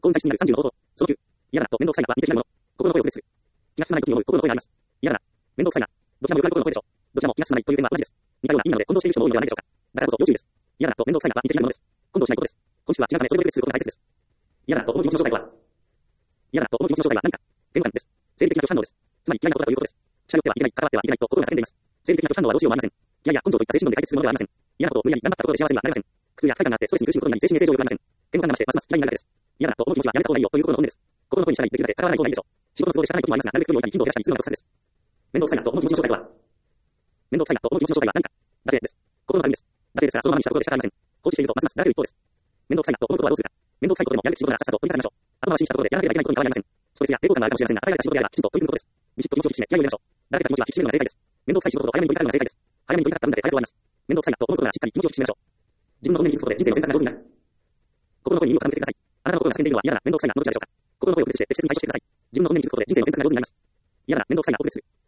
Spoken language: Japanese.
幸運体質になる30の方法。その9。嫌だなと面倒くさいなは似て非なるもの。心の声を拒絶する。気が進まない時に思う心の声があります。嫌だな。面倒くさいな。どちらもよくある心の声でしょう。どちらも気が進まないという点は同じです。似たような意味なので混同している人も多いのではないでしょうか。だからこそ要注意です。嫌だなと面倒くさいなは似て非なるものです。混同しないことです。本質は違うためそれぞれ区別することが大切です。嫌だなと思う気持ちの正体とは。嫌だなと思う気持ちの正体は何か。言語感です。生理的な拒否反応です。つまり嫌いなことだということです。近寄ってはいけない、関わってはいけないと心が叫んでいます。生理的な拒否反応はどうしようもありません。いやいや、根性といった精神論で解決するものではありません。嫌なことを無理やり頑張ったところで幸せにはなれません。苦痛や不快感があってストレスに苦しむことになり精神衛生上良くありません。言語感が増してますます嫌いになるだけです。嫌だなと思う気持ちはやめた方がいいよという心の本音です。心の声に従いできるだけ関わらない方がいいでしょう。仕事の都合で仕方ない時もありますが、なるべく距離を置いたり頻度を減らしたりするのが得策です。面倒くさいなと思う気持ちの正体とは。面倒くさいなと思う気持ちの正体は何か。惰性です。心の軽みです。惰性ですからそのままにしたところで仕方ありません。放置しているとますますだらける一方です。面倒くさいなと思うことはどうするか。面倒くさいことでもやるべき仕事ならさっさと取り掛かりましょう。後回しにしたところでやらなければいけないことに変わりありません。ストレスや抵抗感があるかもしれませんが、与えられた仕事であればきちんと取り組むことです。ビシッと気持ちを引き締め、気合を入れましょう。誰か気持ちは引き締めるのが正解です。面倒くさい仕事と早めに取り掛かるのが正解です。早めに取り掛かった分だけ早く終わります。面倒くさいなと思うことならしっかり気持ちを引き締めましょう。自分の本音に気づくことで人生の選択が上手になる。心の声に耳を傾けてください。あなたの心が叫んでいるのは嫌だな、面倒くさいな、どちらでしょうか。心の声を区別して適切に解消してください。自分の本音に気づくことで人生の選択が上手になります。嫌だな、面倒くさいな、を区別する。